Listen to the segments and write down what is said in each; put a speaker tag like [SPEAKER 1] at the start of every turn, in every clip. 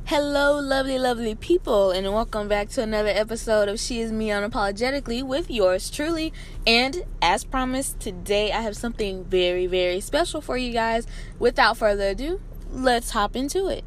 [SPEAKER 1] Hello, lovely, lovely people, and welcome back to another episode of She Is Me Unapologetically with yours truly. And as promised, today I have something very, very special for you guys. Without further ado, let's hop into it.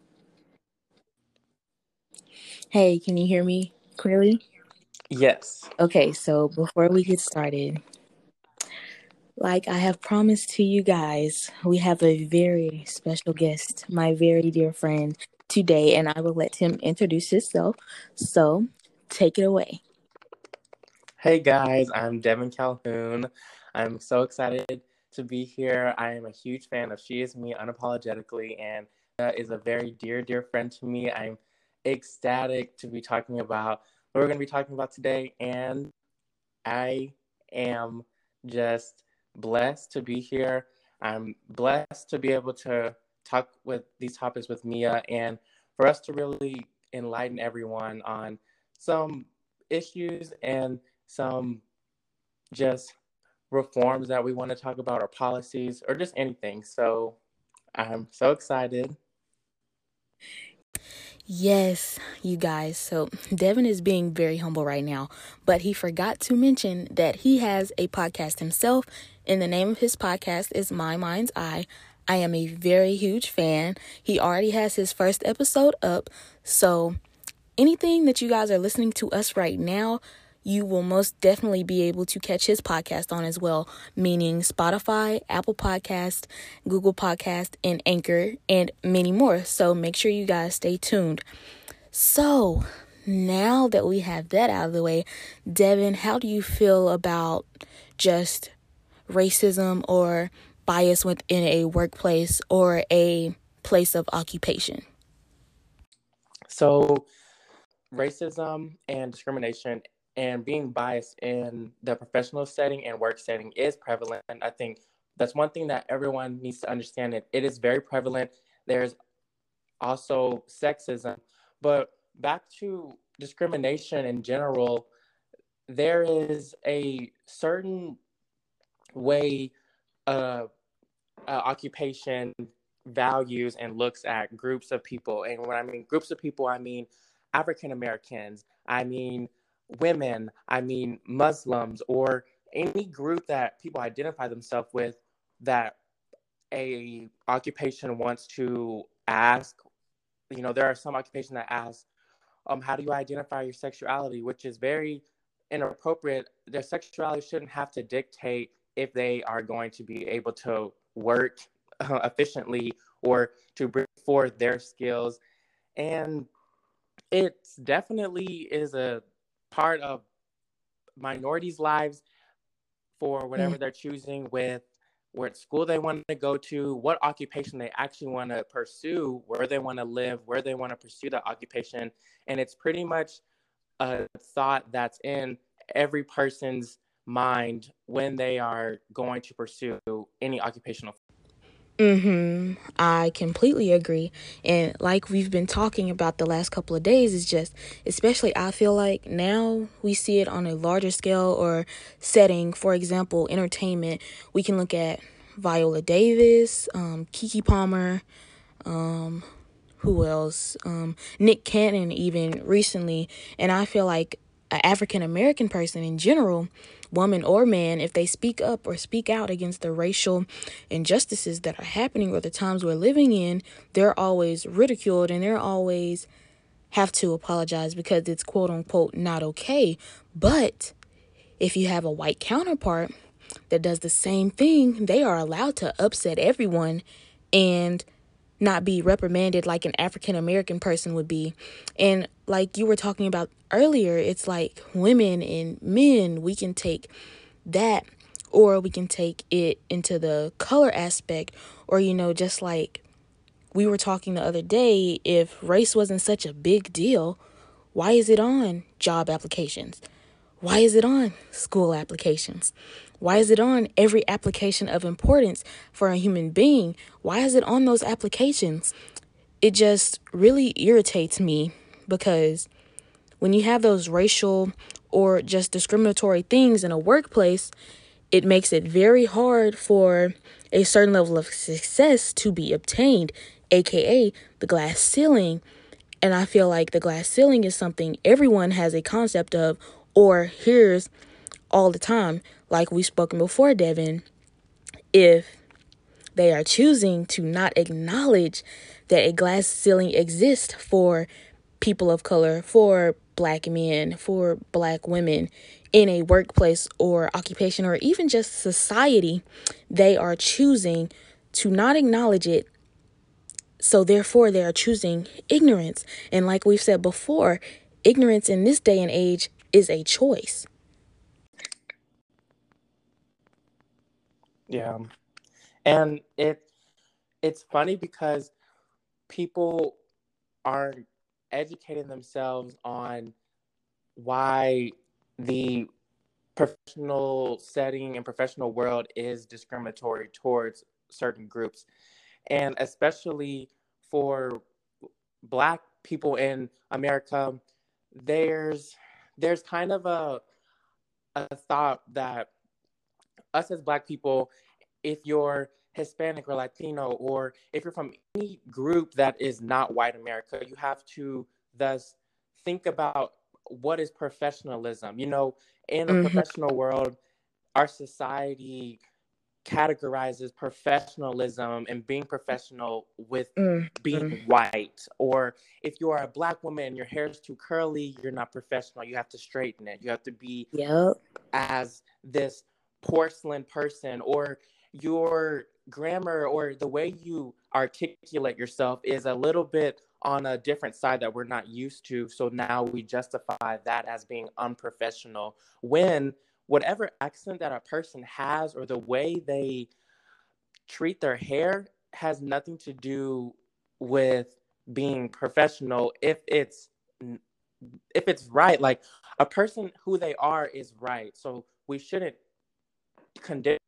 [SPEAKER 1] Hey, can you hear me clearly?
[SPEAKER 2] Yes.
[SPEAKER 1] Okay, so before we get started, like I have promised to you guys, we have a very special guest, my very dear friend, today, and I will let him introduce himself. So, take it away.
[SPEAKER 2] Hey guys, I'm Devin Calhoun. I'm so excited to be here. I am a huge fan of She Is Me Unapologetically and is a very dear, dear friend to me. I'm ecstatic to be talking about what we're going to be talking about today, and I am just blessed to be here. I'm blessed to be able to talk with these topics with Mia and for us to really enlighten everyone on some issues and some just reforms that we want to talk about or policies or just anything. So I'm so excited.
[SPEAKER 1] Yes, you guys. So Devin is being very humble right now, but he forgot to mention that he has a podcast himself, and the name of his podcast is My Mind's Eye. I am a very huge fan. He already has his first episode up, so anything that you guys are listening to us right now, you will most definitely be able to catch his podcast on as well, meaning Spotify, Apple Podcast, Google Podcast, and Anchor, and many more. So make sure you guys stay tuned. So now that we have that out of the way, Devin, how do you feel about just racism or bias within a workplace or a place of occupation?
[SPEAKER 2] So racism and discrimination and being biased in the professional setting and work setting is prevalent. And I think that's one thing that everyone needs to understand. It is very prevalent. There's also sexism. But back to discrimination in general, there is a certain way occupation values and looks at groups of people. And when I mean groups of people, I mean African Americans, I mean women, I mean Muslims, or any group that people identify themselves with that a occupation wants to ask. You know, there are some occupations that ask, how do you identify your sexuality, which is very inappropriate. Their sexuality shouldn't have to dictate if they are going to be able to work efficiently or to bring forth their skills. And it definitely is a part of minorities' lives for whatever they're choosing with what school they want to go to, what occupation they actually want to pursue, where they want to live, where they want to pursue that occupation. And it's pretty much a thought that's in every person's mind when they are going to pursue any occupational.
[SPEAKER 1] I completely agree. And like we've been talking about the last couple of days, is just, especially I feel like now we see it on a larger scale or setting. For example, entertainment. We can look at Viola Davis, Keke Palmer, who else? Nick Cannon, even recently. And I feel like an African American person in general, woman or man, if they speak up or speak out against the racial injustices that are happening or the times we're living in, they're always ridiculed and they're always have to apologize because it's quote unquote not okay. But if you have a white counterpart that does the same thing, they are allowed to upset everyone and not be reprimanded like an African American person would be. And like you were talking about earlier, it's like women and men, we can take that or we can take it into the color aspect, or, you know, just like we were talking the other day, if race wasn't such a big deal, why is it on job applications? Why is it on school applications? Why is it on every application of importance for a human being? Why is it on those applications? It just really irritates me because when you have those racial or just discriminatory things in a workplace, it makes it very hard for a certain level of success to be obtained. aka the glass ceiling. And I feel like the glass ceiling is something everyone has a concept of or hears all the time. Like we've spoken before, Devin, if they are choosing to not acknowledge that a glass ceiling exists for people of color, for black men, for black women in a workplace or occupation or even just society, they are choosing to not acknowledge it. So therefore, they are choosing ignorance. And like we've said before, ignorance in this day and age is a choice.
[SPEAKER 2] Yeah. And it's funny because people aren't educating themselves on why the professional setting and professional world is discriminatory towards certain groups. And especially for Black people in America, there's kind of a thought that us as Black people, if you're Hispanic or Latino, or if you're from any group that is not white America, you have to thus think about what is professionalism. In a
[SPEAKER 1] Mm-hmm.
[SPEAKER 2] professional world, our society categorizes professionalism and being professional with
[SPEAKER 1] Mm-hmm.
[SPEAKER 2] being white. Or if you are a Black woman and your hair is too curly, you're not professional. You have to straighten it. You have to be
[SPEAKER 1] Yep.
[SPEAKER 2] as this porcelain person, or your grammar or the way you articulate yourself is a little bit on a different side that we're not used to. So now we justify that as being unprofessional, when whatever accent that a person has or the way they treat their hair has nothing to do with being professional. If it's right, like, a person who they are is right, so we shouldn't condemn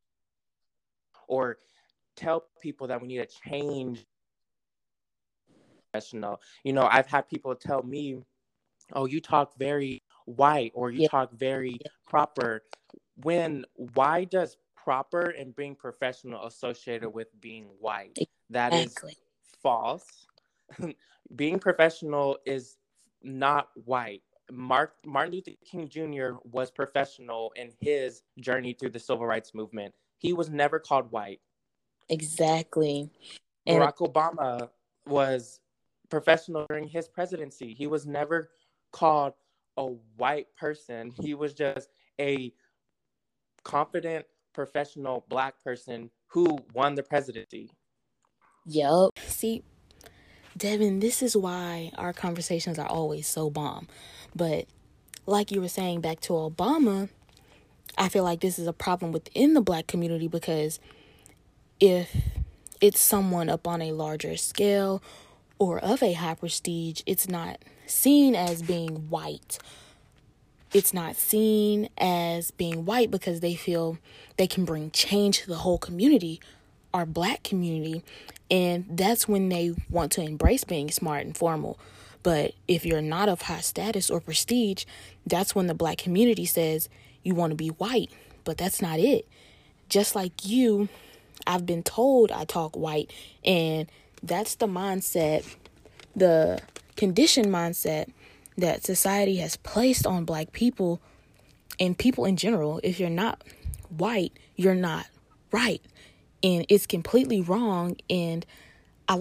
[SPEAKER 2] or tell people that we need to change professional. I've had people tell me, "Oh, you talk very white," or "You
[SPEAKER 1] Yeah.
[SPEAKER 2] talk very proper." When why does proper and being professional associated with being white? That is
[SPEAKER 1] Exactly.
[SPEAKER 2] false. Being professional is not white. Martin Luther King Jr. was professional in his journey through the civil rights movement. He was never called white.
[SPEAKER 1] Exactly. And
[SPEAKER 2] Barack Obama was professional during his presidency. He was never called a white person. He was just a confident, professional Black person who won the presidency.
[SPEAKER 1] yep. See, Devin, this is why our conversations are always so bomb. But like you were saying back to Obama, I feel like this is a problem within the black community because if it's someone up on a larger scale or of a high prestige, it's not seen as being white. It's not seen as being white because they feel they can bring change to the whole community, our black community. And that's when they want to embrace being smart and formal. But if you're not of high status or prestige, that's when the black community says you want to be white. But that's not it. Just like you, I've been told I talk white. And that's the mindset, the conditioned mindset that society has placed on black people and people in general. If you're not white, you're not right. And it's completely wrong. And I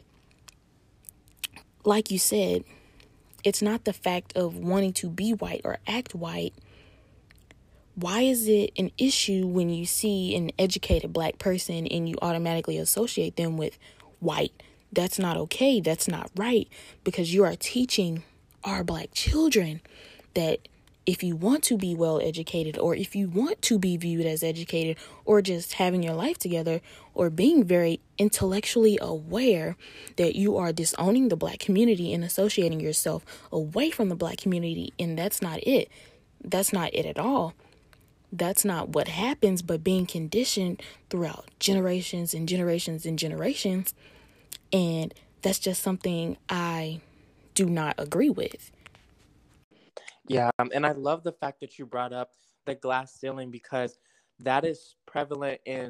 [SPEAKER 1] like you said, it's not the fact of wanting to be white or act white. Why is it an issue when you see an educated black person and you automatically associate them with white? That's not okay. That's not right, because you are teaching our black children that if you want to be well educated, or if you want to be viewed as educated, or just having your life together, or being very intellectually aware, that you are disowning the black community and associating yourself away from the black community. And that's not it. That's not it at all. That's not what happens, but being conditioned throughout generations and generations and generations. And that's just something I do not agree with.
[SPEAKER 2] Yeah, and I love the fact that you brought up the glass ceiling, because that is prevalent in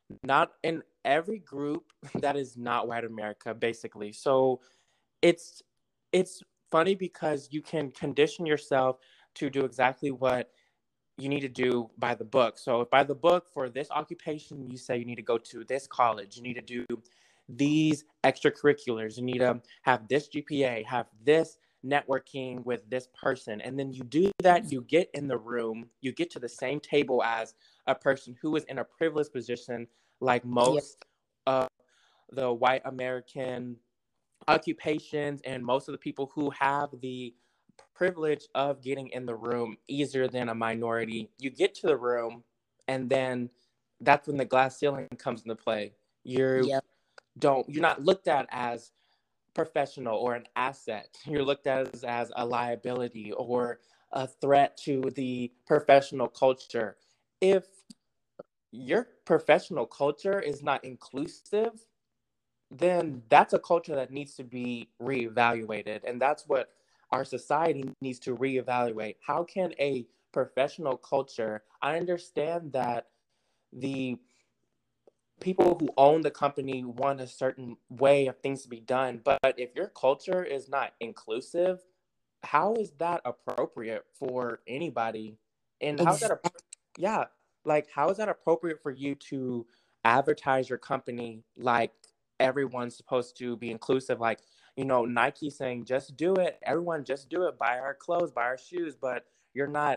[SPEAKER 2] not in every group that is not white America, basically. So it's it's funny because you can condition yourself to do exactly what you need to do by the book. So if by the book for this occupation, you say you need to go to this college, you need to do these extracurriculars, you need to have this GPA, have this networking with this person. And then you do that, you get in the room, you get to the same table as a person who is in a privileged position, like
[SPEAKER 1] Yeah.
[SPEAKER 2] most of the white American occupations and most of the people who have the privilege of getting in the room easier than a minority. You get to the room, and then that's when the glass ceiling comes into play. You
[SPEAKER 1] Yeah.
[SPEAKER 2] you're not looked at as professional or an asset. You're looked at as a liability or a threat to the professional culture. If your professional culture is not inclusive, then that's a culture that needs to be reevaluated. And that's what our society needs to reevaluate. How can a professional culture, I understand that the people who own the company want a certain way of things to be done, but if your culture is not inclusive, how is that appropriate for anybody? And how is that
[SPEAKER 1] Exactly.
[SPEAKER 2] yeah, like how is that appropriate for you to advertise your company like everyone's supposed to be inclusive? Like, Nike saying just do it, everyone just do it, buy our clothes, buy our shoes, but you're not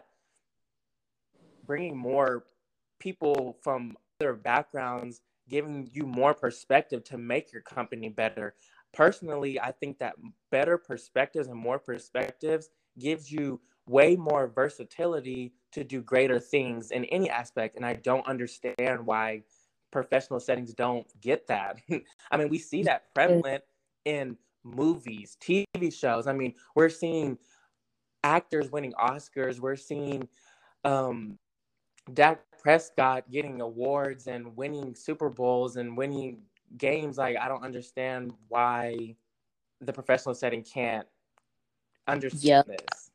[SPEAKER 2] bringing more people from other backgrounds, giving you more perspective to make your company better. Personally, I think that better perspectives and more perspectives gives you way more versatility to do greater things in any aspect. And I don't understand why professional settings don't get that. I mean, we see that prevalent in movies, TV shows. I mean, we're seeing actors winning Oscars. We're seeing um, Dak Prescott getting awards and winning Super Bowls and winning games. Like, I don't understand why the professional setting can't understand
[SPEAKER 1] Yeah.
[SPEAKER 2] this.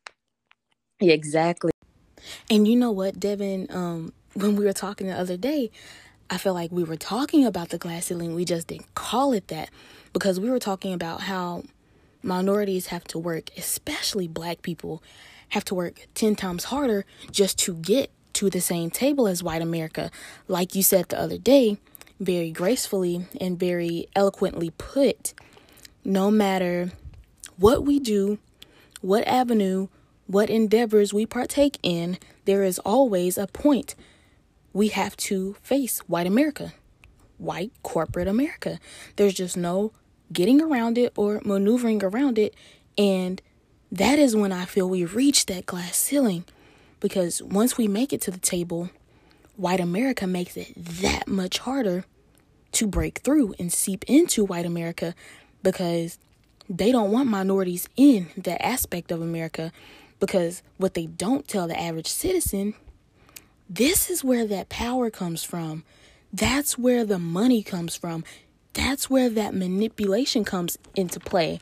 [SPEAKER 1] Exactly. And you know what, Devin? When we were talking the other day, I feel like we were talking about the glass ceiling. We just didn't call it that because we were talking about how minorities have to work, especially black people, have to work 10 times harder just to get to the same table as white America. Like you said the other day, very gracefully and very eloquently put, no matter what we do, what avenue, what endeavors we partake in, there is always a point we have to face white America, white corporate America. There's just no getting around it or maneuvering around it. And that is when I feel we reach that glass ceiling. Because once we make it to the table, white America makes it that much harder to break through and seep into white America because they don't want minorities in that aspect of America. Because what they don't tell the average citizen, this is where that power comes from. That's where the money comes from. That's where that manipulation comes into play.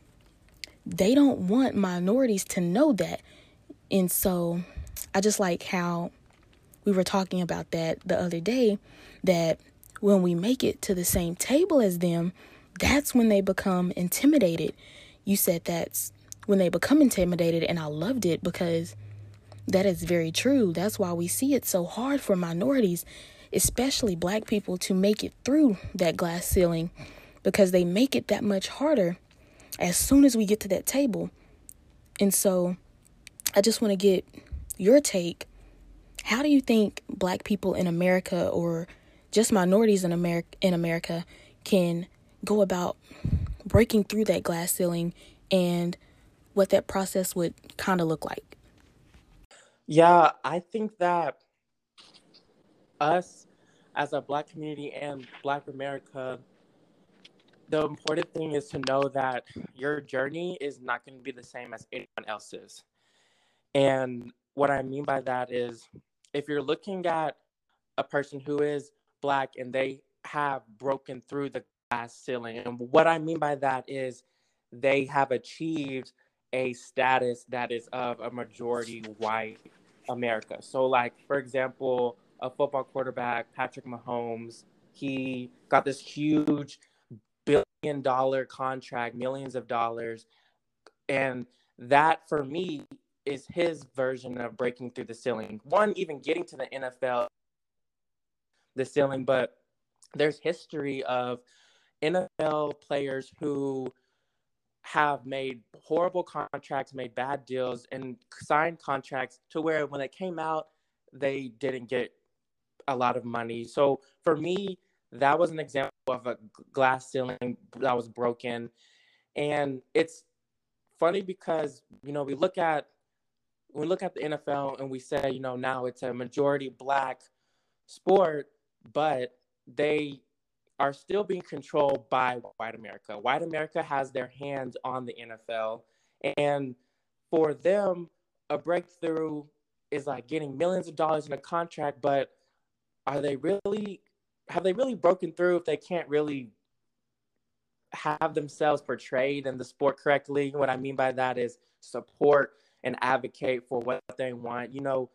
[SPEAKER 1] They don't want minorities to know that. And so I just like how we were talking about that the other day, that when we make it to the same table as them, that's when they become intimidated. You said that's when they become intimidated, and I loved it because that is very true. That's why we see it so hard for minorities, especially black people, to make it through that glass ceiling because they make it that much harder as soon as we get to that table. And so I just want to get your take. How do you think black people in America, or just minorities in America can go about breaking through that glass ceiling, and what that process would kind of look like?
[SPEAKER 2] Yeah, I think that us as a Black community and Black America, the important thing is to know that your journey is not going to be the same as anyone else's. And what I mean by that is if you're looking at a person who is Black and they have broken through the glass ceiling, and what I mean by that is they have achieved a status that is of a majority white America. So, like, for example, a football quarterback, Patrick Mahomes. He got this huge $1 billion contract, millions of dollars. And that, for me, is his version of breaking through the ceiling. One, even getting to the NFL, the ceiling, but there's history of NFL players who have made horrible contracts, made bad deals, and signed contracts to where when they came out, they didn't get a lot of money. So for me, that was an example of a glass ceiling that was broken. And it's funny because, we look at the NFL and we say, now it's a majority Black sport, but they are still being controlled by white America. White America has their hands on the NFL. And for them, a breakthrough is like getting millions of dollars in a contract, but have they really broken through if they can't really have themselves portrayed in the sport correctly? What I mean by that is support and advocate for what they want.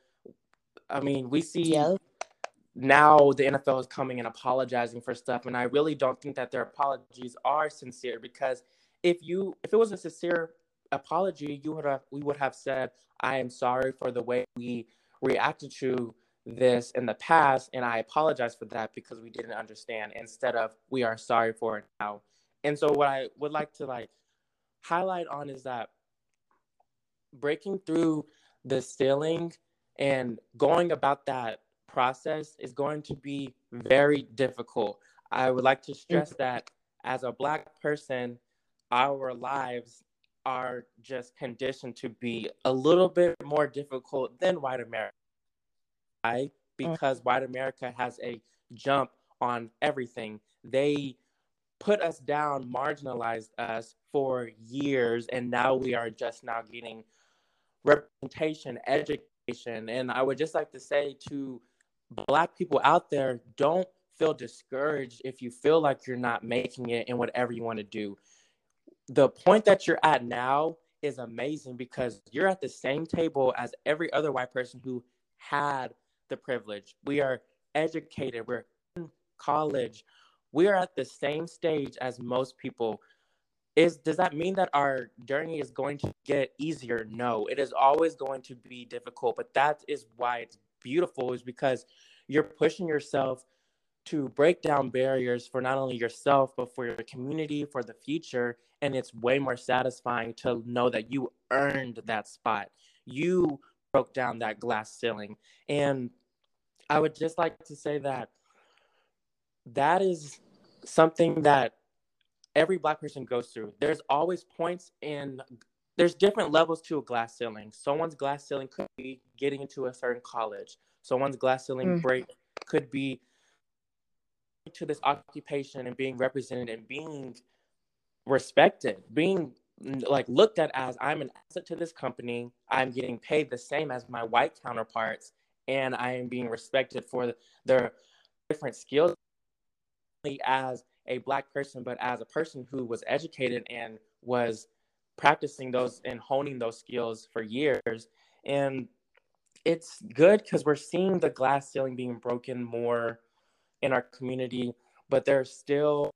[SPEAKER 2] We see
[SPEAKER 1] Yep.
[SPEAKER 2] now the NFL is coming and apologizing for stuff, and I really don't think that their apologies are sincere, because if it was a sincere apology, we would have said, I am sorry for the way we reacted to this in the past, and I apologize for that because we didn't understand, instead of we are sorry for it now. And so what I would like to highlight on is that breaking through the ceiling and going about that process is going to be very difficult. I would like to stress that as a Black person, our lives are just conditioned to be a little bit more difficult than white America. Why? Because white America has a jump on everything. They put us down, marginalized us for years, and now we are just now getting representation, education. And I would just like to say to Black people out there, don't feel discouraged if you feel like you're not making it in whatever you want to do. The point that you're at now is amazing because you're at the same table as every other white person who had the privilege. We are educated, we're in college, we are at the same stage as most people. Does that mean that our journey is going to get easier? No, it is always going to be difficult, but that is why it's beautiful, is because you're pushing yourself to break down barriers for not only yourself, but for your community, for the future. And it's way more satisfying to know that you earned that spot. You broke down that glass ceiling. And I would just like to say that that is something that every Black person goes through. There's different levels to a glass ceiling. Someone's glass ceiling could be getting into a certain college. Someone's glass ceiling break could be to this occupation and being represented and being respected, being looked at as, I'm an asset to this company, I'm getting paid the same as my white counterparts, and I am being respected for their different skills, as a Black person, but as a person who was educated and was practicing those and honing those skills for years. And it's good because we're seeing the glass ceiling being broken more in our community, but there's still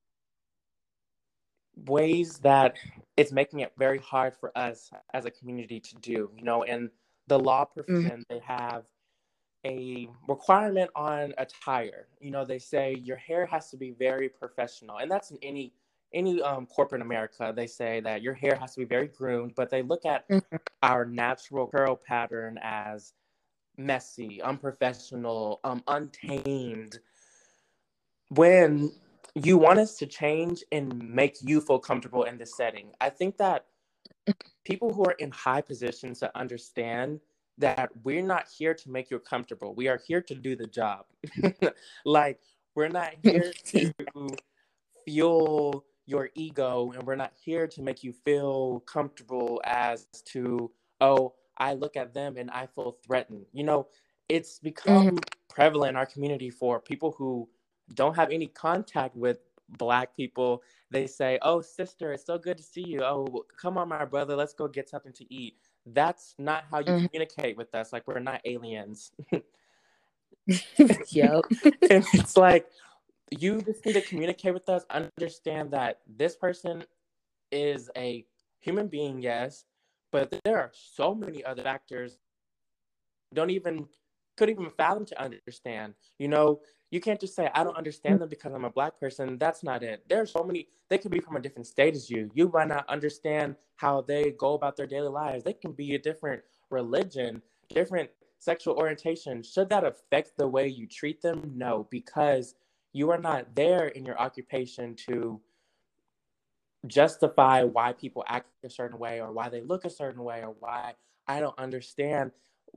[SPEAKER 2] ways that it's making it very hard for us as a community to do. In the law profession, they have a requirement on attire. They say your hair has to be very professional, and that's in any corporate America. They say that your hair has to be very groomed, but they look at our natural curl pattern as messy, unprofessional, untamed. When you want us to change and make you feel comfortable in this setting, I think that people who are in high positions to understand that we're not here to make you comfortable. We are here to do the job. We're not here to fuel your ego, and we're not here to make you feel comfortable as to, oh, I look at them and I feel threatened. It's become prevalent in our community for people who don't have any contact with Black people. They say, oh, sister, it's so good to see you. Oh, come on, my brother, let's go get something to eat. That's not how you communicate with us. We're not aliens.
[SPEAKER 1] Yep.
[SPEAKER 2] And it's You just need to communicate with us, understand that this person is a human being, yes, but there are so many other factors don't even could even fathom to understand. You can't just say I don't understand them because I'm a black person. That's not it. There's so many. They could be from a different state as you. You might not understand how they go about their daily lives. They can be a different religion, different sexual orientation. Should that affect the way you treat them? No, because you are not there in your occupation to justify why people act a certain way or why they look a certain way or why I don't understand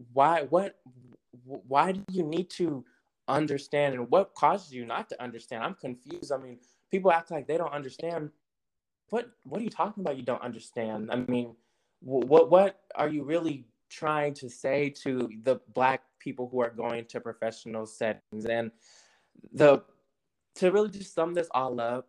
[SPEAKER 2] why do you need to understand and what causes you not to understand? I'm confused. I mean, people act like they don't understand. What are you talking about? You don't understand. I mean, what are you really trying to say to the black people who are going to professional settings? And the to really just sum this all up,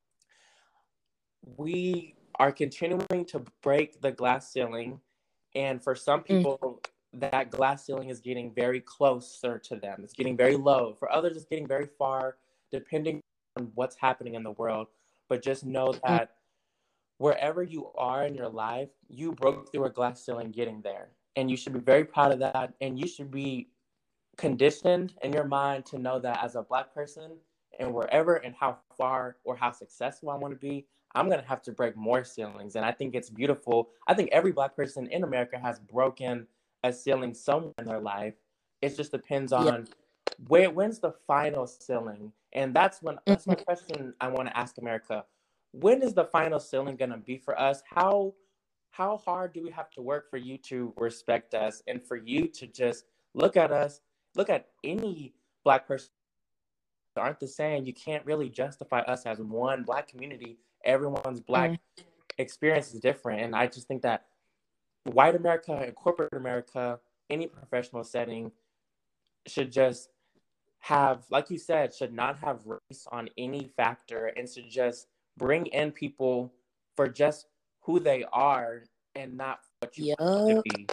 [SPEAKER 2] we are continuing to break the glass ceiling, and for some people that glass ceiling is getting very closer to them. It's getting very low. For others, it's getting very far, depending on what's happening in the world. But just know that wherever you are in your life, you broke through a glass ceiling getting there. And you should be very proud of that. And you should be conditioned in your mind to know that as a black person, and wherever and how far or how successful I want to be, I'm going to have to break more ceilings. And I think it's beautiful. I think every black person in America has broken a ceiling somewhere in their life. It just depends on when's the final ceiling. And that's my question I want to ask America. When is the final ceiling going to be for us? How hard do we have to work for you to respect us and for you to just look at us, look at any black person aren't the same. You can't really justify us as one black community. Everyone's black experience is different. And I just think that white America and corporate America, any professional setting, should just have, like you said, should not have race on any factor and should just bring in people for just who they are and not what you want them to be.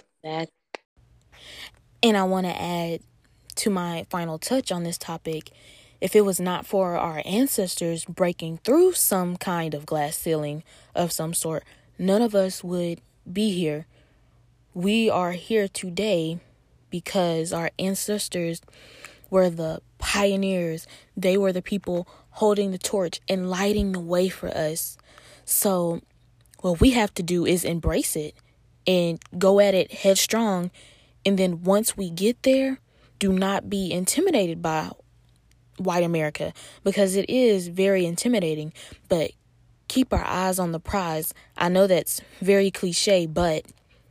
[SPEAKER 1] And I want to add to my final touch on this topic. If it was not for our ancestors breaking through some kind of glass ceiling of some sort, none of us would be here. We are here today because our ancestors were the pioneers. They were the people holding the torch and lighting the way for us. So what we have to do is embrace it and go at it headstrong. And then once we get there, do not be intimidated by white America, because it is very intimidating, but keep our eyes on the prize. I know that's very cliche, but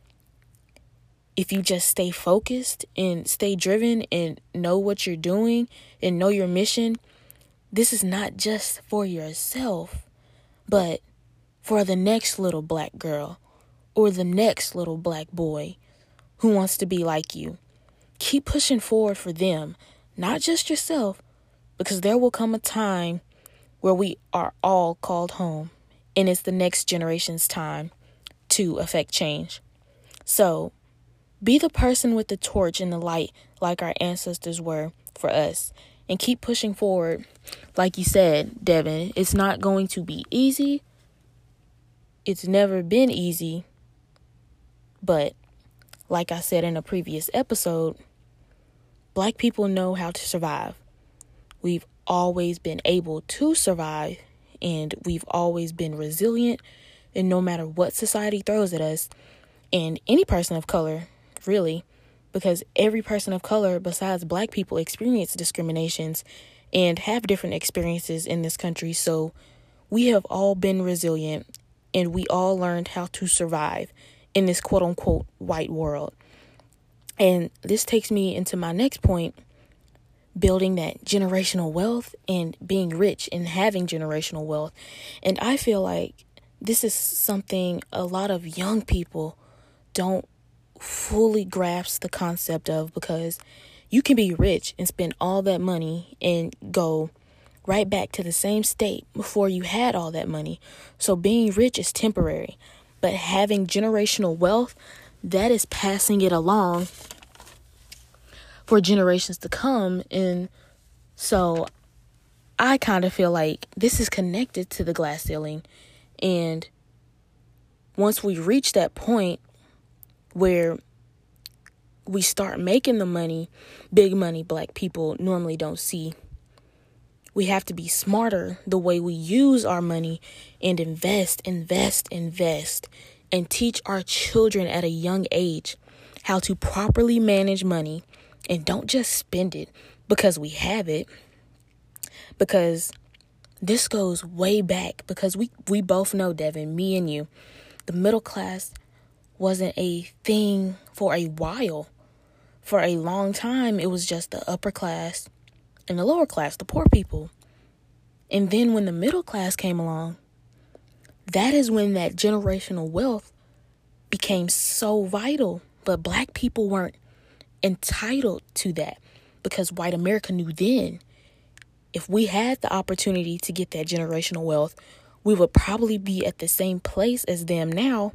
[SPEAKER 1] if you just stay focused and stay driven and know what you're doing and know your mission, this is not just for yourself, but for the next little black girl or the next little black boy who wants to be like you. Keep pushing forward for them, not just yourself, because there will come a time where we are all called home, and it's the next generation's time to affect change. So, be the person with the torch and the light like our ancestors were for us, and keep pushing forward. Like you said, Devin, it's not going to be easy. It's never been easy. But, like I said in a previous episode, black people know how to survive. We've always been able to survive, and we've always been resilient, and no matter what society throws at us, and any person of color, really, because every person of color besides black people experience discriminations and have different experiences in this country. So we have all been resilient, and we all learned how to survive in this quote unquote white world. And this takes me into my next point, building that generational wealth and being rich and having generational wealth. And I feel like this is something a lot of young people don't fully grasp the concept of, because you can be rich and spend all that money and go right back to the same state before you had all that money. So being rich is temporary, but having generational wealth, that is passing it along for generations to come. And so I kind of feel like this is connected to the glass ceiling. And once we reach that point where we start making the money, big money Black people normally don't see, we have to be smarter the way we use our money and invest, and teach our children at a young age how to properly manage money, and don't just spend it because we have it. Because this goes way back, because we both know, Devin, me and you, the middle class wasn't a thing for a while. For a long time, it was just the upper class and the lower class, the poor people. And then when the middle class came along, that is when that generational wealth became so vital. But Black people weren't entitled to that, because white America knew then, if we had the opportunity to get that generational wealth, we would probably be at the same place as them now,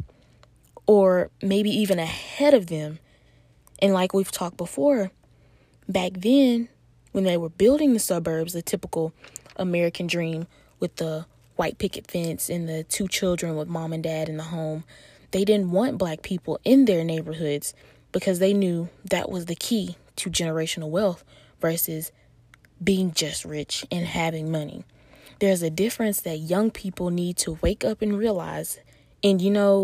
[SPEAKER 1] or maybe even ahead of them. And like we've talked before, back then, when they were building the suburbs, the typical American dream with the white picket fence and the 2 children with mom and dad in the home, they didn't want Black people in their neighborhoods because they knew that was the key to generational wealth versus being just rich and having money. There's a difference that young people need to wake up and realize and,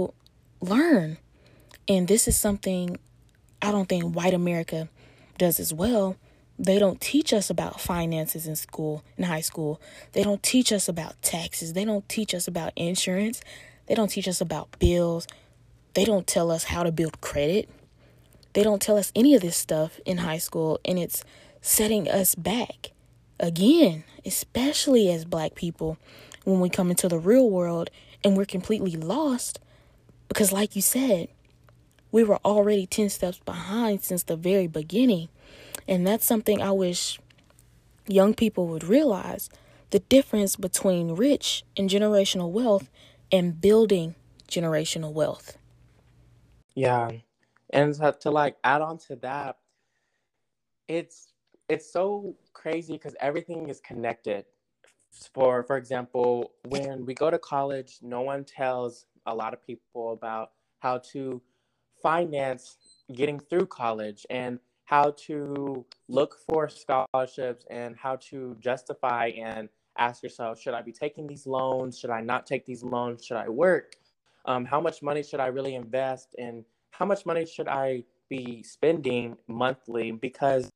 [SPEAKER 1] learn. And this is something I don't think white America does as well. They don't teach us about finances in school, in high school. They don't teach us about taxes. They don't teach us about insurance. They don't teach us about bills. They don't tell us how to build credit. They don't tell us any of this stuff in high school, and it's setting us back. Again, especially as Black people, when we come into the real world and we're completely lost, because like you said, we were already 10 steps behind since the very beginning. And that's something I wish young people would realize, the difference between rich and generational wealth and building generational wealth.
[SPEAKER 2] Yeah. And to like add on to that, it's so crazy because everything is connected. For example, when we go to college, no one tells a lot of people about how to finance getting through college and how to look for scholarships and how to justify and ask yourself, should I be taking these loans? Should I not take these loans? Should I work? How much money should I really invest? And how much money should I be spending monthly? Because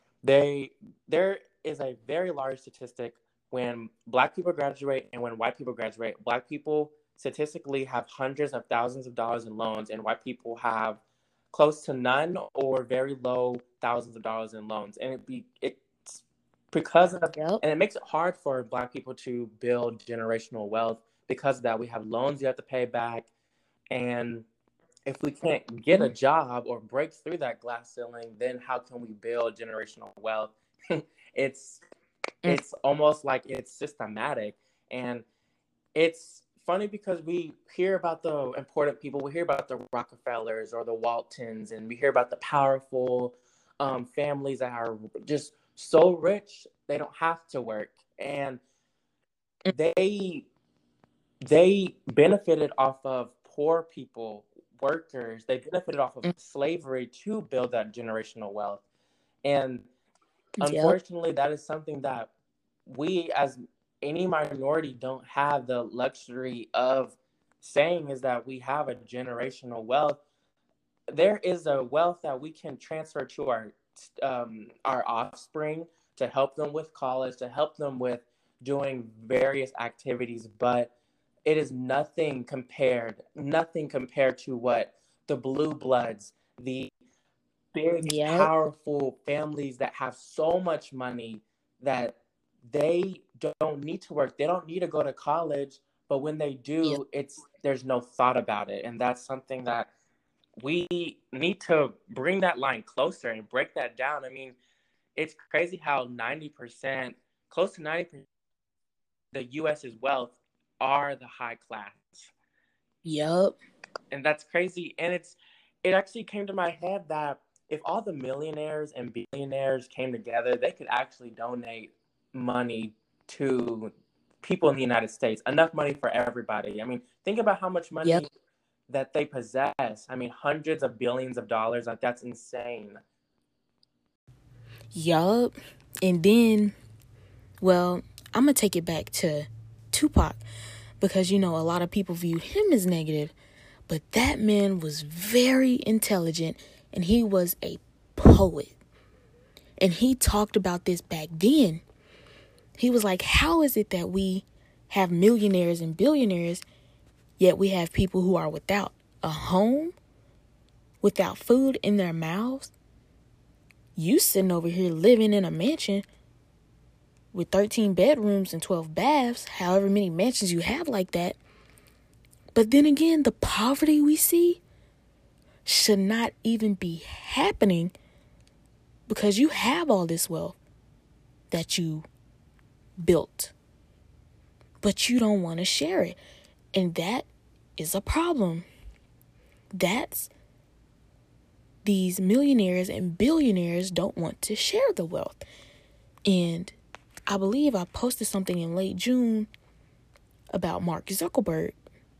[SPEAKER 2] there is a very large statistic when Black people graduate and when white people graduate. Black people statistically have hundreds of thousands of dollars in loans, and white people have close to none or very low thousands of dollars in loans. And it's because of,
[SPEAKER 1] Yep.
[SPEAKER 2] and it makes it hard for Black people to build generational wealth because of that. We have loans you have to pay back, and if we can't get a job or break through that glass ceiling, then how can we build generational wealth? it's it's almost like it's systematic. And it's funny because we hear about the important people. We hear about the Rockefellers or the Waltons, and we hear about the powerful families that are just so rich they don't have to work, and they benefited off of poor people, workers. They benefited off of slavery to build that generational wealth. And
[SPEAKER 1] Yep.
[SPEAKER 2] unfortunately, that is something that we as any minority don't have the luxury of saying, is that we have a generational wealth. There is a wealth that we can transfer to our offspring to help them with college, to help them with doing various activities, but it is nothing compared to what the blue bloods, the big,
[SPEAKER 1] Yep.
[SPEAKER 2] powerful families that have so much money that they don't need to work. They don't need to go to college, but when they
[SPEAKER 1] Yep.
[SPEAKER 2] do, there's no thought about it. And that's something that we need to bring that line closer and break that down. I mean, it's crazy how 90%, close to 90%, the US's wealth are the high class.
[SPEAKER 1] Yep.
[SPEAKER 2] And that's crazy. And it actually came to my head that if all the millionaires and billionaires came together, they could actually donate money to people in the United States. Enough money for everybody. I mean, think about how much
[SPEAKER 1] Yep.
[SPEAKER 2] money that they possess. I mean, hundreds of billions of dollars. Like, that's insane.
[SPEAKER 1] Yup. And then, well, I'm going to take it back to Tupac because, a lot of people viewed him as negative, but that man was very intelligent and he was a poet. And he talked about this back then. He was like, how is it that we have millionaires and billionaires, yet we have people who are without a home, without food in their mouths? You sitting over here living in a mansion with 13 bedrooms and 12 baths, however many mansions you have like that. But then again, the poverty we see should not even be happening because you have all this wealth that you built, but you don't want to share it. And that is a problem. That's these millionaires and billionaires don't want to share the wealth. And I believe I posted something in late June about Mark Zuckerberg.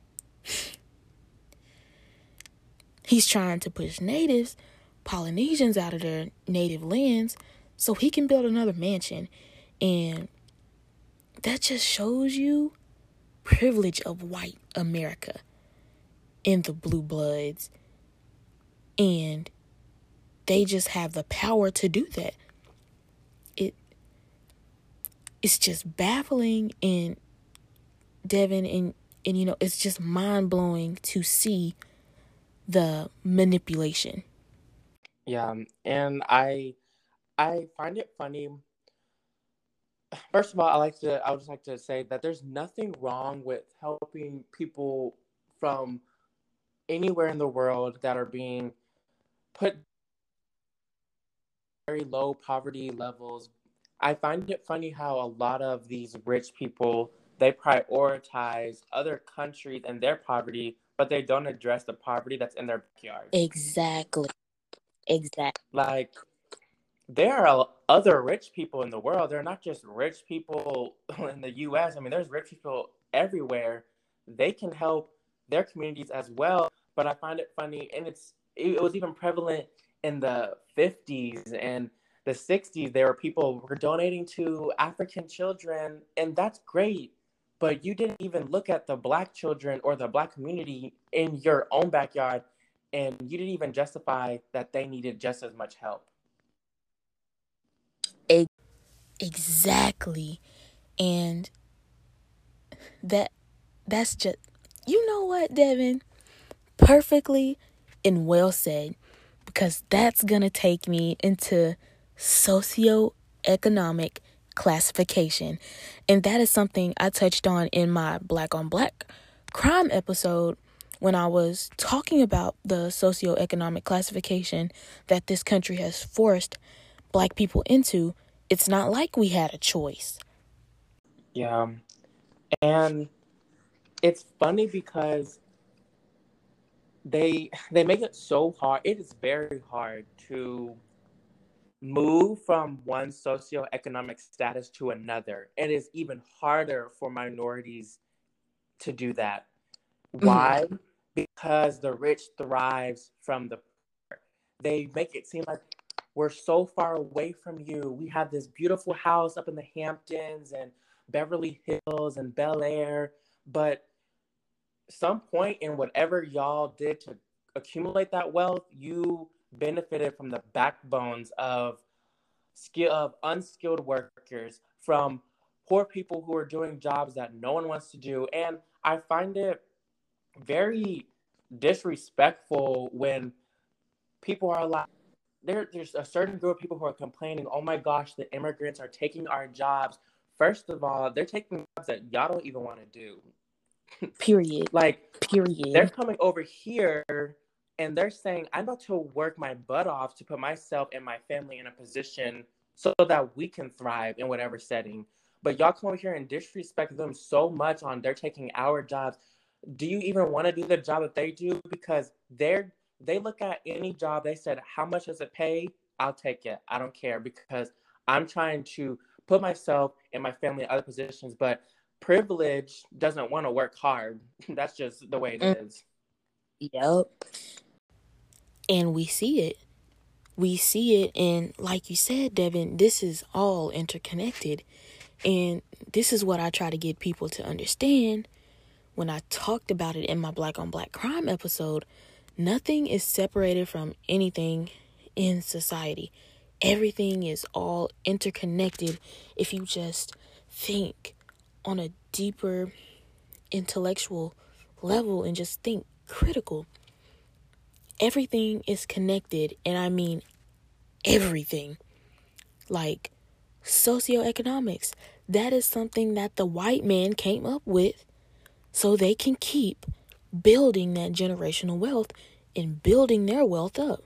[SPEAKER 1] He's trying to push natives, Polynesians out of their native lands so he can build another mansion. And that just shows you privilege of white America and the blue bloods. And they just have the power to do that. It's just baffling, and Devin, and it's just mind-blowing to see the manipulation.
[SPEAKER 2] Yeah, and I find it funny. First of all, I would just like to say that there's nothing wrong with helping people from anywhere in the world that are being put very low poverty levels. I find it funny how a lot of these rich people, they prioritize other countries and their poverty, but they don't address the poverty that's in their backyard.
[SPEAKER 1] Exactly.
[SPEAKER 2] Like, there are other rich people in the world. They're not just rich people in the U.S. I mean, there's rich people everywhere. They can help their communities as well. But I find it funny, and it was even prevalent in the 50s and the 60s. There were people who were donating to African children, and that's great. But you didn't even look at the Black children or the Black community in your own backyard, and you didn't even justify that they needed just as much help.
[SPEAKER 1] Exactly. And that's just, you know what, Devin? Perfectly and well said, because that's going to take me into socioeconomic classification. And that is something I touched on in my Black on Black crime episode when I was talking about the socioeconomic classification that this country has forced Black people into. It's not like we had a choice.
[SPEAKER 2] Yeah. And it's funny because they make it so hard. It is very hard to move from one socioeconomic status to another. It is even harder for minorities to do that. Why? Mm-hmm. Because the rich thrives from the poor. They make it seem like we're so far away from you. We have this beautiful house up in the Hamptons and Beverly Hills and Bel Air, but some point in whatever y'all did to accumulate that wealth, you benefited from the backbones of unskilled workers, from poor people who are doing jobs that no one wants to do. And I find it very disrespectful when people are like, there's a certain group of people who are complaining, oh my gosh, the immigrants are taking our jobs. First of all, they're taking jobs that y'all don't even want to do.
[SPEAKER 1] Period.
[SPEAKER 2] They're coming over here and they're saying, I'm about to work my butt off to put myself and my family in a position so that we can thrive in whatever setting. But y'all come over here and disrespect them so much on they're taking our jobs. Do you even want to do the job that they do? Because they look at any job, they said, how much does it pay? I'll take it. I don't care, because I'm trying to put myself in my family in other positions, but privilege doesn't want to work hard. That's just the way it is.
[SPEAKER 1] Yep. And we see it. We see it. And like you said, Devin, this is all interconnected. And this is what I try to get people to understand when I talked about it in my Black on Black crime episode. Nothing is separated from anything in society. Everything is all interconnected if you just think on a deeper intellectual level and just think critical. Everything is connected, and I mean everything. Like socioeconomics, that is something that the white man came up with so they can keep building that generational wealth and building their wealth up.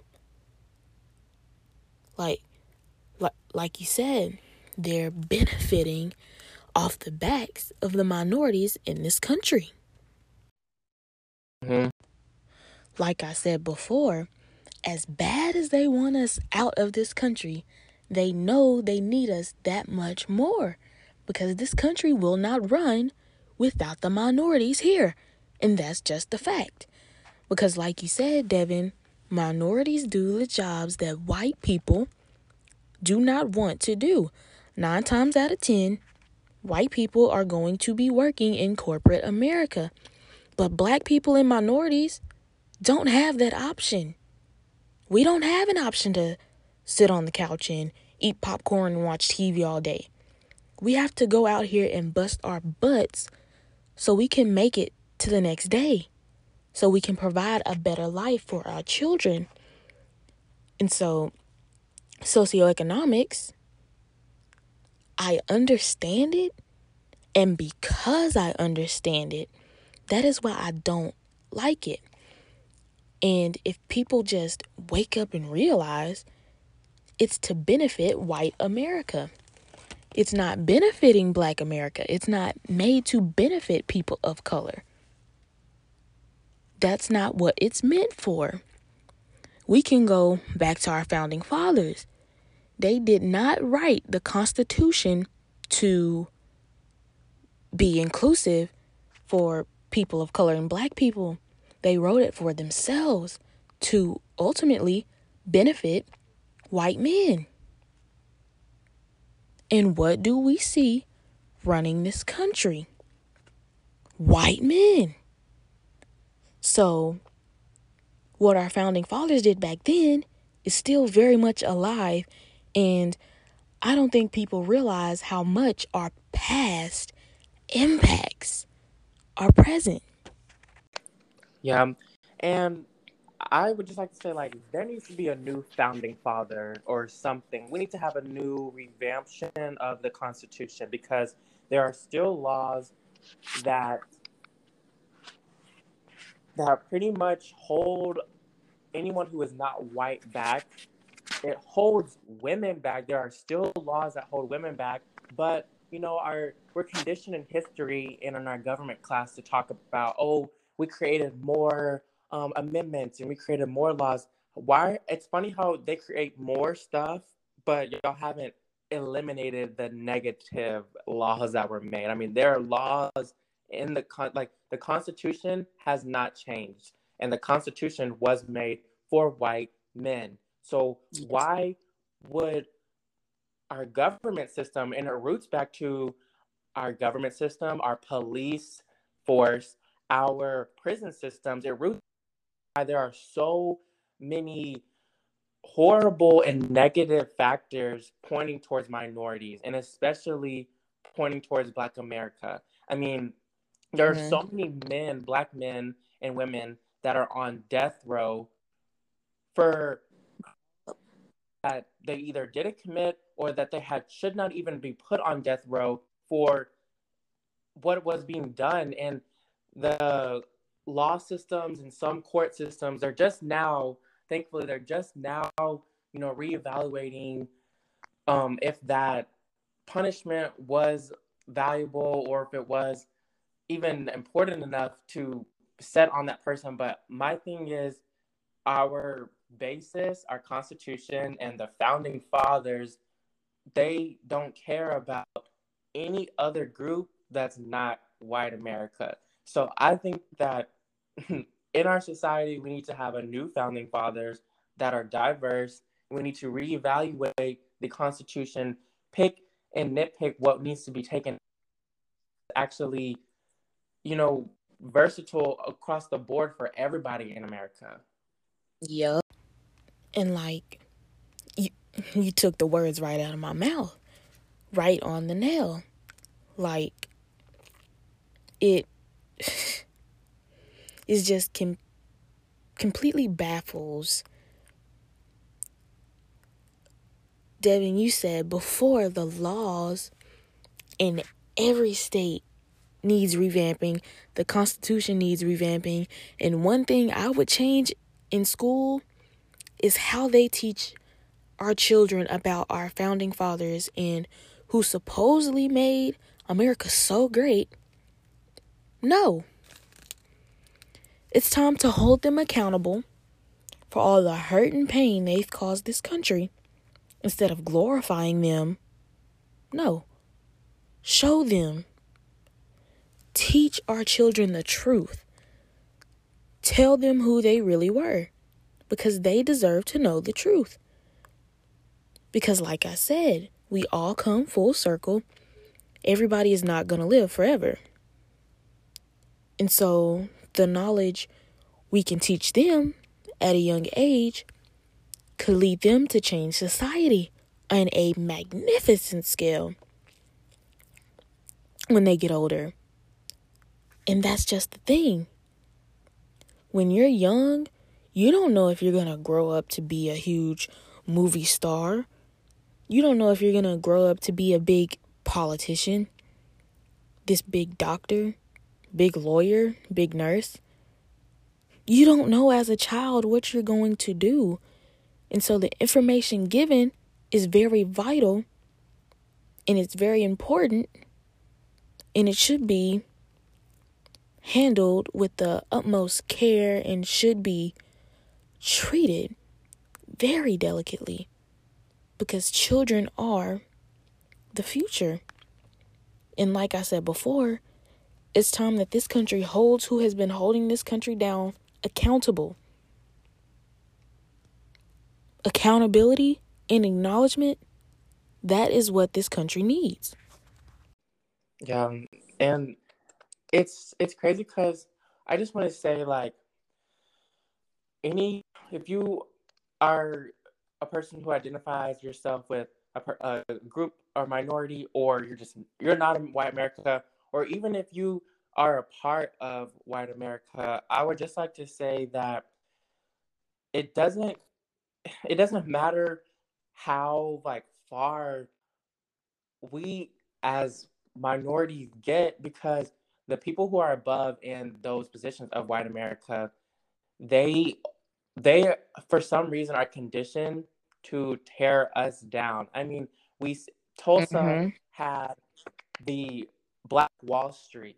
[SPEAKER 1] Like you said, they're benefiting off the backs of the minorities in this country.
[SPEAKER 2] Mm-hmm.
[SPEAKER 1] Like I said before, as bad as they want us out of this country, they know they need us that much more, because this country will not run without the minorities here. And that's just the fact. Because like you said, Devin, minorities do the jobs that white people do not want to do. 9 times out of 10, white people are going to be working in corporate America. But black people and minorities don't have that option. We don't have an option to sit on the couch and eat popcorn and watch TV all day. We have to go out here and bust our butts so we can make it to the next day, so we can provide a better life for our children. And so, socioeconomics, I understand it. And because I understand it, that is why I don't like it. And if people just wake up and realize it's to benefit white America, it's not benefiting black America. It's not made to benefit people of color. That's not what it's meant for. We can go back to our founding fathers. They did not write the Constitution to be inclusive for people of color and black people. They wrote it for themselves to ultimately benefit white men. And what do we see running this country? White men. So, what our founding fathers did back then is still very much alive, and I don't think people realize how much our past impacts our present.
[SPEAKER 2] Yeah. And I would just like to say, like, there needs to be a new founding father or something. We need to have a new revamption of the Constitution, because there are still laws that pretty much hold anyone who is not white back. It holds women back. There are still laws that hold women back, but we're conditioned in history and in our government class to talk about, oh, we created more amendments and we created more laws. Why? It's funny how they create more stuff, but y'all haven't eliminated the negative laws that were made. I mean, there are laws in the Constitution has not changed, and the Constitution was made for white men. So why would our government system, and it roots back to our government system, our police force, our prison systems, it roots why there are so many horrible and negative factors pointing towards minorities, and especially pointing towards Black America. I mean, there are so many men, Black men and women, that are on death row for that they either didn't commit or that they should not even be put on death row for what was being done. And the law systems and some court systems are just now, thankfully, they're just now, reevaluating if that punishment was valuable or if it was even important enough to set on that person. But my thing is, our basis, our Constitution, and the founding fathers, they don't care about any other group that's not white America. So I think that in our society, we need to have a new founding fathers that are diverse. We need to reevaluate the Constitution, pick and nitpick what needs to be taken, actually, versatile across the board for everybody in America.
[SPEAKER 1] Yup. And you, you took the words right out of my mouth, right on the nail. Like, it is just completely baffles. Devin, you said before the laws in every state needs revamping, the Constitution needs revamping, and one thing I would change in school is how they teach our children about our founding fathers and who supposedly made America so great. No. It's time to hold them accountable for all the hurt and pain they've caused this country. Instead of glorifying them, no. Show them. Teach our children the truth. Tell them who they really were, because they deserve to know the truth. Because like I said, we all come full circle. Everybody is not going to live forever. And so the knowledge we can teach them at a young age could lead them to change society on a magnificent scale when they get older. And that's just the thing. When you're young, you don't know if you're going to grow up to be a huge movie star. You don't know if you're going to grow up to be a big politician, this big doctor, big lawyer, big nurse. You don't know as a child what you're going to do. And so the information given is very vital, and it's very important, and it should be handled with the utmost care and should be treated very delicately, because children are the future. And like I said before, it's time that this country holds who has been holding this country down accountable. Accountability and acknowledgement, that is what this country needs.
[SPEAKER 2] Yeah, and it's crazy because I just want to say, like, if you are a person who identifies yourself with a group or minority, or you're not in white America, or even if you are a part of white America, I would just like to say that it doesn't matter how far we as minorities get, because the people who are above in those positions of white America, they for some reason are conditioned to tear us down. I mean, Tulsa had the Black Wall Street.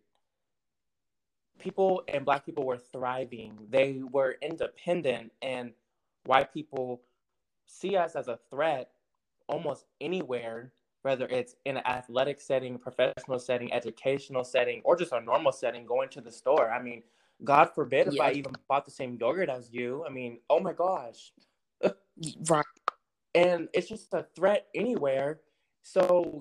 [SPEAKER 2] People and Black people were thriving. They were independent, and white people see us as a threat almost anywhere, whether it's in an athletic setting, professional setting, educational setting, or just a normal setting, going to the store. I mean, God forbid if I even bought the same yogurt as you. I mean, oh my gosh.
[SPEAKER 1] Right.
[SPEAKER 2] And it's just a threat anywhere. So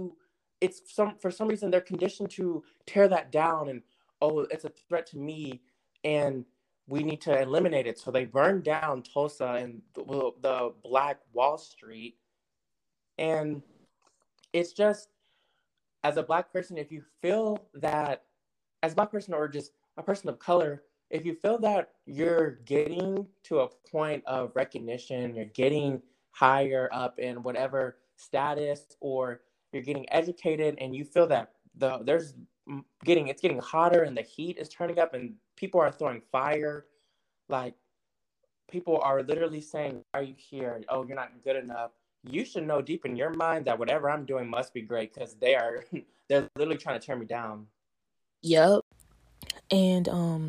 [SPEAKER 2] for some reason they're conditioned to tear that down, and it's a threat to me, and we need to eliminate it. So they burned down Tulsa and the Black Wall Street. And it's just, as a Black person, if you feel that, as a Black person or just a person of color, if you feel that you're getting to a point of recognition, you're getting higher up in whatever status, or you're getting educated, and you feel that it's getting hotter and the heat is turning up and people are throwing fire, like people are literally saying, "Why are you here? Oh, you're not good enough." You should know deep in your mind that whatever I'm doing must be great, because they're literally trying to tear me down.
[SPEAKER 1] Yep. And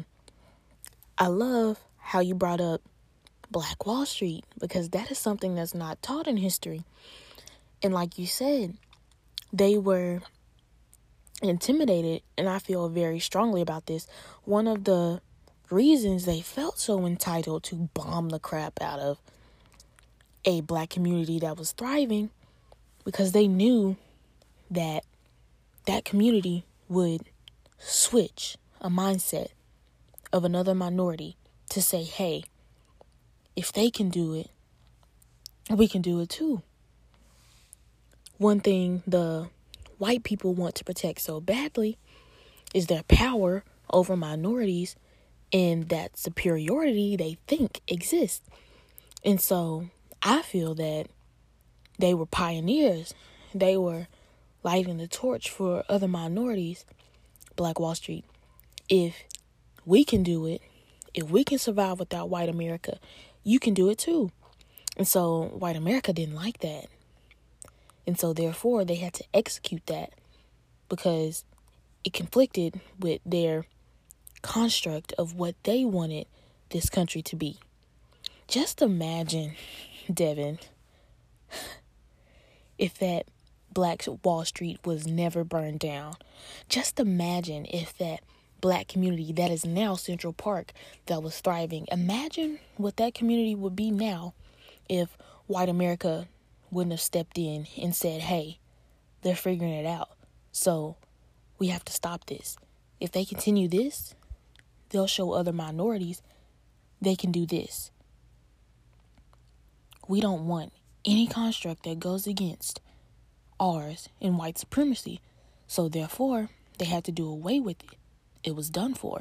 [SPEAKER 1] I love how you brought up Black Wall Street, because that is something that's not taught in history. And like you said, they were intimidated, and I feel very strongly about this. One of the reasons they felt so entitled to bomb the crap out of a black community that was thriving, because they knew that that community would switch a mindset of another minority to say, hey, if they can do it, we can do it too. One thing the white people want to protect so badly is their power over minorities and that superiority they think exists. And so I feel that they were pioneers. They were lighting the torch for other minorities, Black Wall Street. If we can do it, if we can survive without white America, you can do it too. And so white America didn't like that. And so therefore they had to execute that because it conflicted with their construct of what they wanted this country to be. Just imagine, Devin, if that Black Wall Street was never burned down. Just imagine if that black community that is now Central Park that was thriving. Imagine what that community would be now if white America wouldn't have stepped in and said, hey, they're figuring it out. So we have to stop this. If they continue this, they'll show other minorities they can do this. We don't want any construct that goes against ours in white supremacy. So therefore, they had to do away with it. It was done for.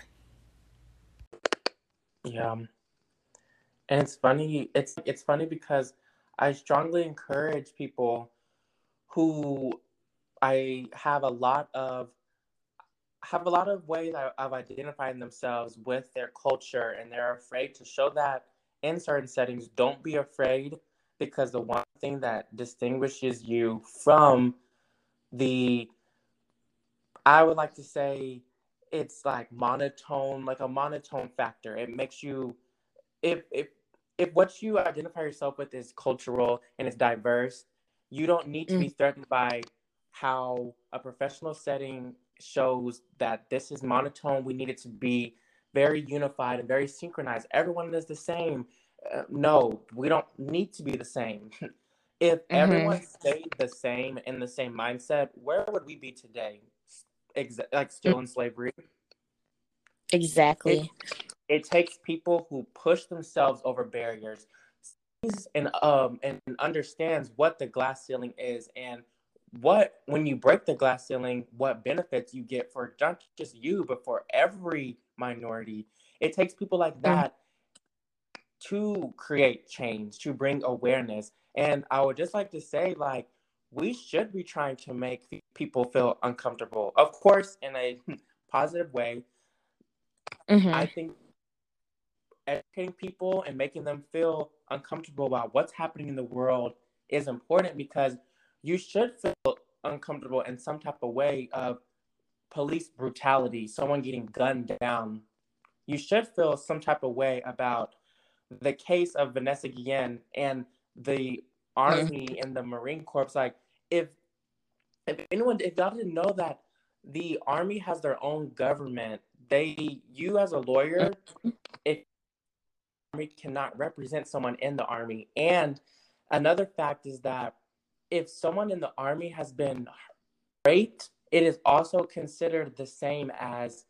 [SPEAKER 2] Yeah. And it's funny. It's funny because I strongly encourage people who I have a lot of ways of identifying themselves with their culture, and they're afraid to show that in certain settings. Don't be afraid, because the one thing that distinguishes you from the, I would like to say, it's like monotone, like a monotone factor. It makes you, if what you identify yourself with is cultural and it's diverse, you don't need to be threatened by how a professional setting shows that this is monotone. We need it to be very unified and very synchronized. Everyone is the same. No, we don't need to be the same. If everyone stayed the same in the same mindset, where would we be today? Like still in slavery. It
[SPEAKER 1] Exactly.
[SPEAKER 2] it takes people who push themselves over barriers, sees and understands what the glass ceiling is, and what, when you break the glass ceiling, what benefits you get for not just you but for every minority. It takes people like that to create change, to bring awareness. And I would just like to say, like, we should be trying to make people feel uncomfortable, of course, in a positive way. I think educating people and making them feel uncomfortable about what's happening in the world is important, because you should feel uncomfortable in some type of way of police brutality, someone getting gunned down. You should feel some type of way about the case of Vanessa Guillen and the Army and the Marine Corps. Like, if if y'all didn't know that the Army has their own government, you as a lawyer, if Army cannot represent someone in the Army. And another fact is that if someone in the Army has been raped, it is also considered the same as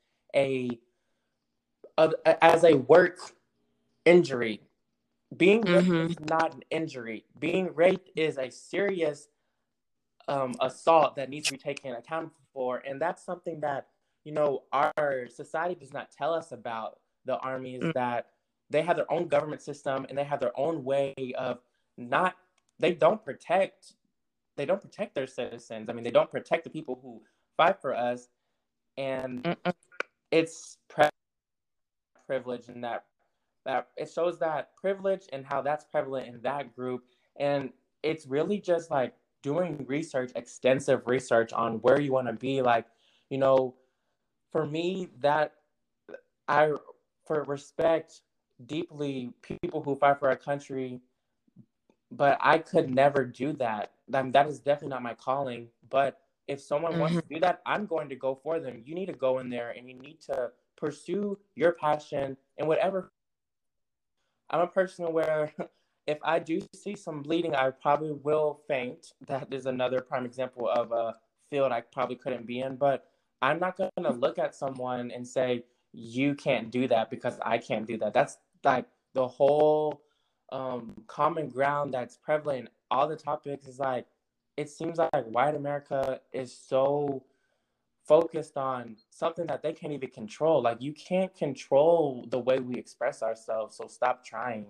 [SPEAKER 2] a work injury. Being raped is not an injury. Being raped is a serious assault that needs to be taken account for, and that's something that our society does not tell us about the Army, is that they have their own government system and they have their own way of not they don't protect their citizens. I mean, they don't protect the people who fight for us, and it's privilege, and that it shows that privilege and how that's prevalent in that group. And it's really just like doing research, extensive research on where you want to be. Like, for me, that I for respect deeply people who fight for our country, but I could never do that. That is definitely not my calling. But If someone wants to do that, I'm going to go for them. You need to go in there and you need to pursue your passion in whatever. I'm a person where if I do see some bleeding, I probably will faint. That is another prime example of a field I probably couldn't be in. But I'm not going to look at someone and say, you can't do that because I can't do that. That's like the whole common ground that's prevalent in all the topics is like, it seems like white America is so focused on something that they can't even control. Like, you can't control the way we express ourselves, so stop trying.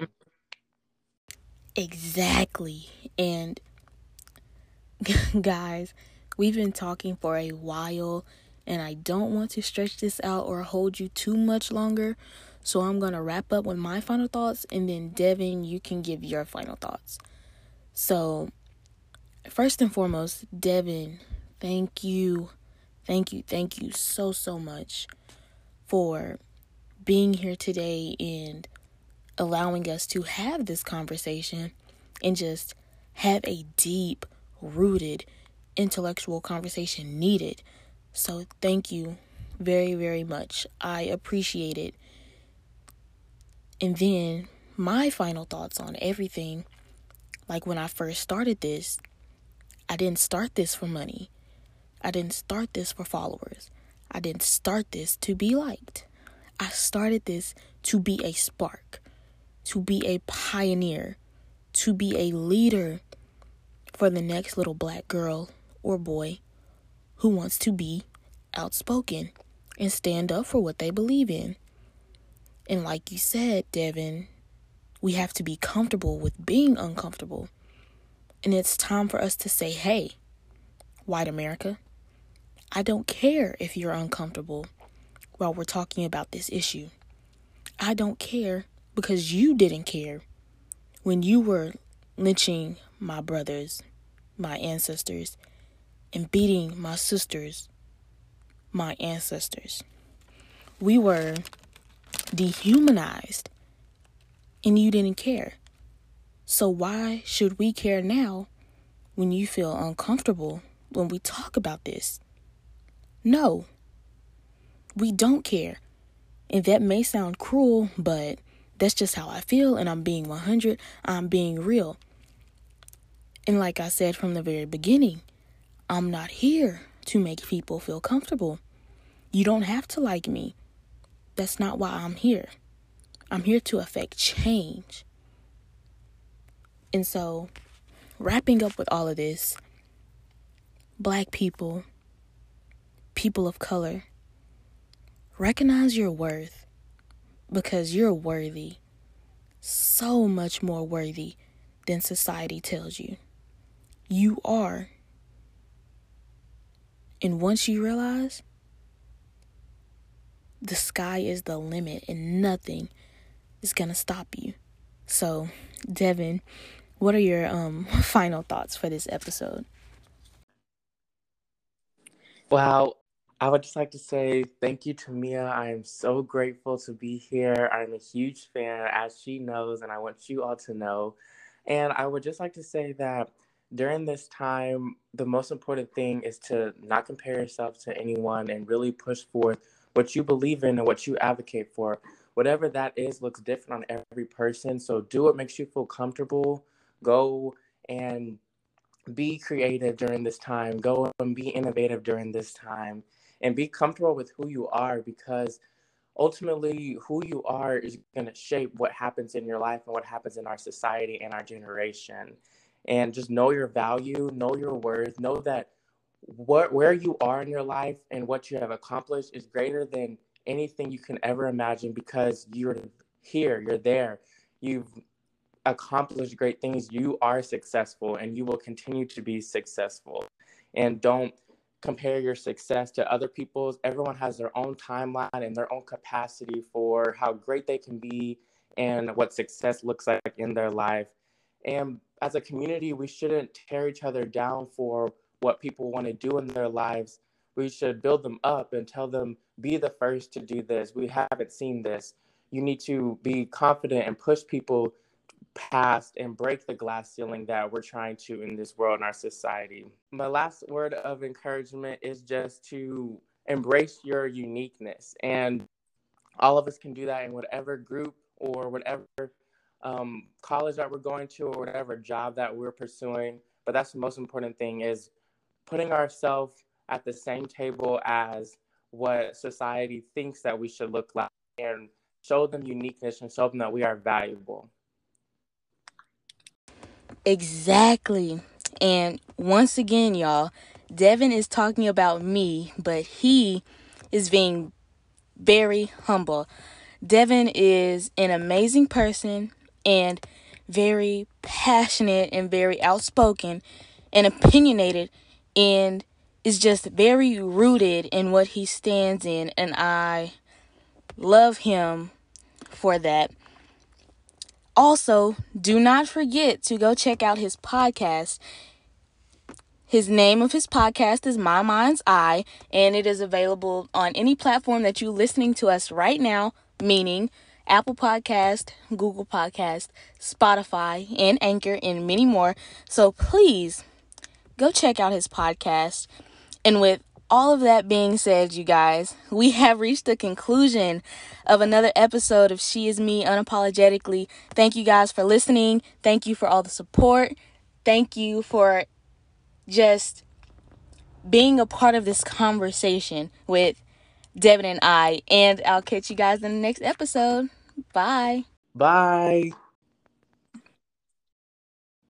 [SPEAKER 1] Exactly. And guys, we've been talking for a while, and I don't want to stretch this out or hold you too much longer. So I'm going to wrap up with my final thoughts, and then Devin, you can give your final thoughts. So, first and foremost, Devin, thank you so much for being here today and allowing us to have this conversation and just have a deep rooted intellectual conversation needed. So thank you very, very much. I appreciate it. And then my final thoughts on everything, like when I first started this, I didn't start this for money. I didn't start this for followers. I didn't start this to be liked. I started this to be a spark, to be a pioneer, to be a leader for the next little black girl or boy who wants to be outspoken and stand up for what they believe in. And like you said, Devin, we have to be comfortable with being uncomfortable. And it's time for us to say, hey, white America, I don't care if you're uncomfortable while we're talking about this issue. I don't care because you didn't care when you were lynching my brothers, my ancestors, and beating my sisters, my ancestors. We were dehumanized and you didn't care. So why should we care now when you feel uncomfortable when we talk about this? No, we don't care. And that may sound cruel, but that's just how I feel, and I'm being 100. I'm being real. And like I said from the very beginning, I'm not here to make people feel comfortable. You don't have to like me. That's not why I'm here. I'm here to affect change. And so, wrapping up with all of this, black people, people of color, recognize your worth because you're worthy, so much more worthy than society tells you. You are. And once you realize, the sky is the limit and nothing is going to stop you. So, Devin, what are your final thoughts for this episode?
[SPEAKER 2] Wow. I would just like to say thank you to Mia. I am so grateful to be here. I'm a huge fan, as she knows, and I want you all to know. And I would just like to say that during this time, the most important thing is to not compare yourself to anyone and really push forth what you believe in and what you advocate for. Whatever that is looks different on every person. So do what makes you feel comfortable. Go and be creative during this time. Go and be innovative during this time. And be comfortable with who you are, because ultimately who you are is going to shape what happens in your life and what happens in our society and our generation. And just know your value, know your worth, know that where you are in your life and what you have accomplished is greater than anything you can ever imagine, because you're here, you're there, you've accomplished great things, you are successful, and you will continue to be successful. And don't compare your success to other people's. Everyone has their own timeline and their own capacity for how great they can be and what success looks like in their life. And as a community, we shouldn't tear each other down for what people want to do in their lives. We should build them up and tell them, be the first to do this. We haven't seen this. You need to be confident and push people past and break the glass ceiling that we're trying to in this world and our society. My last word of encouragement is just to embrace your uniqueness. And all of us can do that in whatever group or whatever college that we're going to or whatever job that we're pursuing. But that's the most important thing, is putting ourselves at the same table as what society thinks that we should look like, and show them uniqueness and show them that we are valuable.
[SPEAKER 1] Exactly. And once again, y'all, Devin is talking about me, but he is being very humble. Devin is an amazing person and very passionate and very outspoken and opinionated, and is just very rooted in what he stands in, and I love him for that. Also, do not forget to go check out his podcast. His name of his podcast is My Mind's Eye, and it is available on any platform that you're listening to us right now, meaning Apple Podcast, Google Podcast, Spotify, and Anchor, and many more. So please go check out his podcast. And with all of that being said, you guys, we have reached the conclusion of another episode of She Is Me Unapologetically. Thank you guys for listening. Thank you for all the support. Thank you for just being a part of this conversation with Devin and I. And I'll catch you guys in the next episode. Bye.
[SPEAKER 2] Bye.